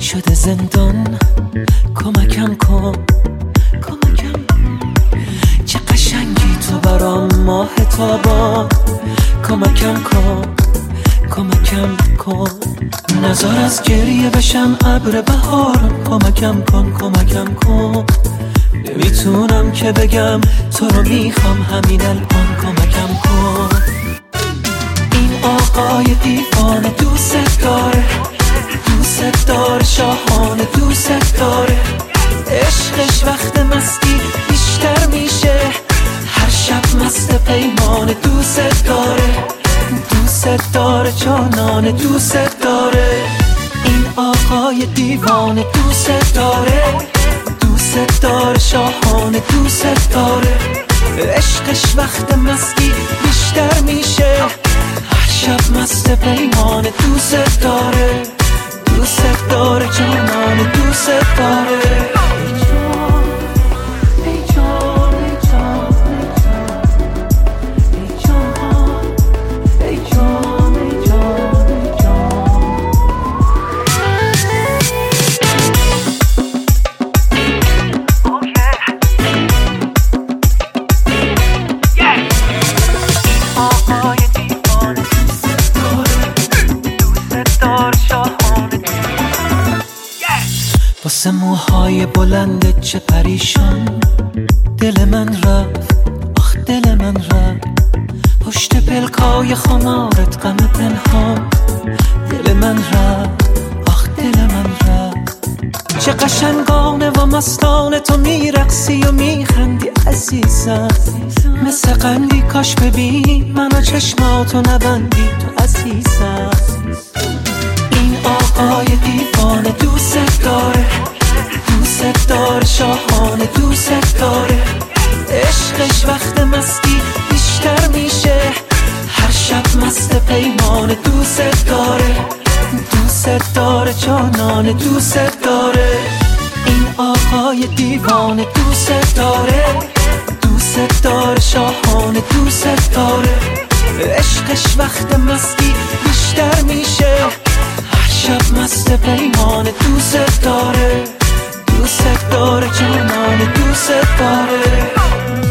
شده زندان، کمکم کن، کمکم کن. چه قشنگی تو برام ماه تابان، کمکم کن، کمکم کن. نظر از گریه بشم ابر بهارم، کمکم کن، کمکم کن. نمیتونم که بگم تو رو میخوام همین الان، کمکم کن. این آقای دیوانه دوست داره، دوست داره، شاهانه دوست داره. عشقش وقت مستی بیشتر میشه، هر شب مست پیمانه دوست داره، دوست داره، جانانه دوست داره. این آقای دیوانه دوست داره، دوست داره، شاهانه دوست داره. عشقش وقت مستی بیشتر میشه، هر شب مست پیمانه دوست داره، دوست داره، جانانه دوست داره. واسه موهای بلند چه پریشان، دل من رفت، آخ دل من رفت. پشت پلکای خمارت غم پنهان، دل من رفت، آخ دل من رفت. چه قشنگانه و مستانه تو میرقصی و میخندی عزیزم، مثل قندی کاش ببینی منو چشماتو نبندی تو عزیزم. این آقای دیوانه دوست داره، دوست داره، شاهانه دوست داره. عشقش وقت مستی بیشتر میشه، هر شب مست پیمانه دوست داره، دوست داره، جانانه دوست داره. این آقای دیوانه دوست داره، دوست داره، شاهانه دوست داره. عشقش وقت مستی بیشتر میشه، هر شب مست پیمانه دوست داره، دوست داره، جانانه دوست داره.